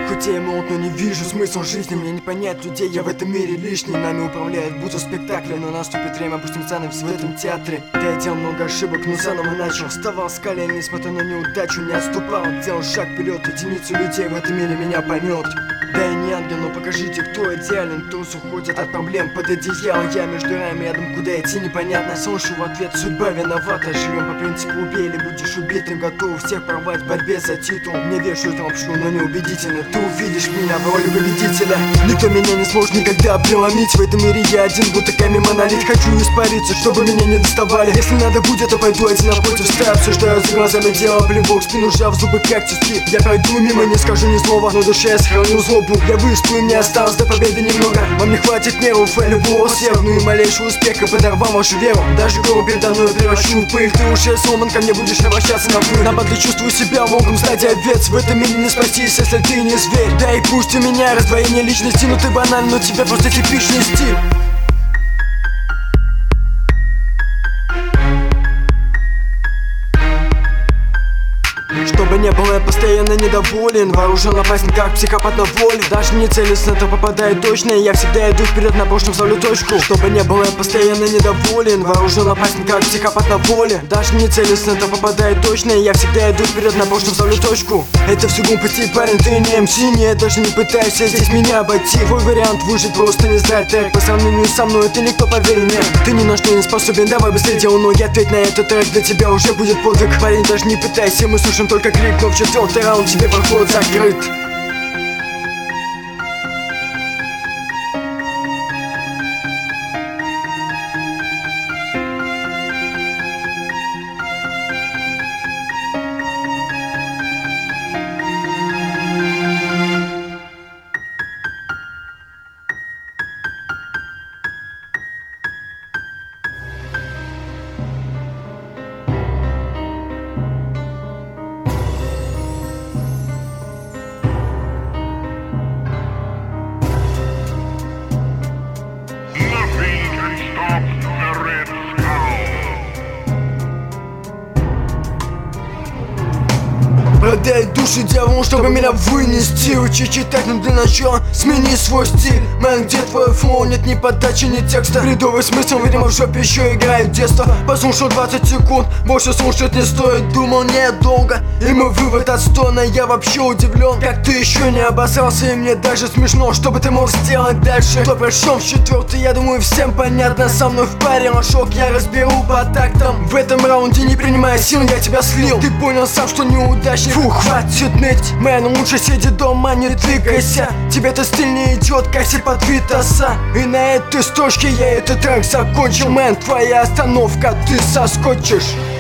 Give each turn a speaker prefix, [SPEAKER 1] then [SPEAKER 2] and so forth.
[SPEAKER 1] Хоть я и молод, но не вижу смысл жизни. Мне не понять людей, я в этом мире лишний. Нами управляет будто спектакль, но наступит время, опустим занавес в этом театре. Да, я делал много ошибок, но заново начал. Вставал с колен, несмотря на неудачу, не отступал. Делал шаг вперед, единицу людей в этом мире меня поймет. Да я не ангел, но покажите, кто идеален. Трус уходит от проблем под одеяло. Я между раями рядом, куда идти непонятно. Слышу в ответ, судьба виновата. Живем по принципу убей или будешь убитым. Готов всех порвать в борьбе за титул. Мне вешают лапшу, но не убедительно. Ты увидишь меня в роли победителя. Никто меня не сможет никогда преломить. В этом мире я один, будто камень монолит. Хочу испариться, чтобы меня не доставали. Если надо будет, то пойду один напротив стая. Обсуждаю за глазами дело, плевок, спину сжав, зубы как тиски. Я пройду мимо, не скажу ни слова, но душе я сохраню злобу. Я выступлю, и мне осталось до победы немного. Вам не хватит нервов и любого сверху. Ну и малейшего успеха подорвал вашу веру. Даже гору передо мной превращу в пыль. Ты уже сломан, ко мне будешь обращаться на вы. Нападле чувствую себя волком, стать овец. В этом мире не спастись, если ты не зверь. Да и пусть у меня раздвоение личности. Ну ты банальный, но тебе просто типичный стиль. Чтобы не было, я постоянно недоволен. Вооружен опасен, как психопат на воле. Даже не целится, то попадает точно. Я всегда иду вперед, на прошлом ставлю точку. Чтобы не было, я постоянно недоволен. Вооружен опасен, как психопат на воле. Даже не целится, то попадает точно. Я всегда иду вперед, на прошлом ставлю точку. Это все глупости, парень, ты не МС. Нет, даже не пытайся здесь меня обойти. Твой вариант выжить просто не знать трек. По сравнению со мной, ты никто, поверь мне. Ты ни на что не способен, давай быстрее делай ноги. Ответь на этот трек, для тебя уже будет подвиг. Парень, даже не пытайся, мы слушаем только крик. Но в четвертый раунд тебе проход закрыт. Продай душу дьяволу, чтобы меня вынести. Учи читать, но для начала смени свой стиль. Мэн, где твой флоу? Нет ни подачи, ни текста. Бредовый смысл, видимо, в жопе еще играет детство. Послушал 20 секунд, больше слушать не стоит. Думал недолго, и мой вывод отстойный. Я вообще удивлен, как ты еще не обосрался. И мне даже смешно, что бы ты мог сделать дальше. Кто прошел в четвертый, я думаю, всем понятно. Со мной в паре лошок, я разберу по тактам. В этом раунде не принимая сил, я тебя слил. Ты понял сам, что неудачник. Фу, хватит ныть, мэн, лучше сиди дома, не двигайся. Тебе-то стиль не идет, как под Витаса. И на этой строчке я этот трек закончил, мэн. Твоя остановка, ты соскочишь.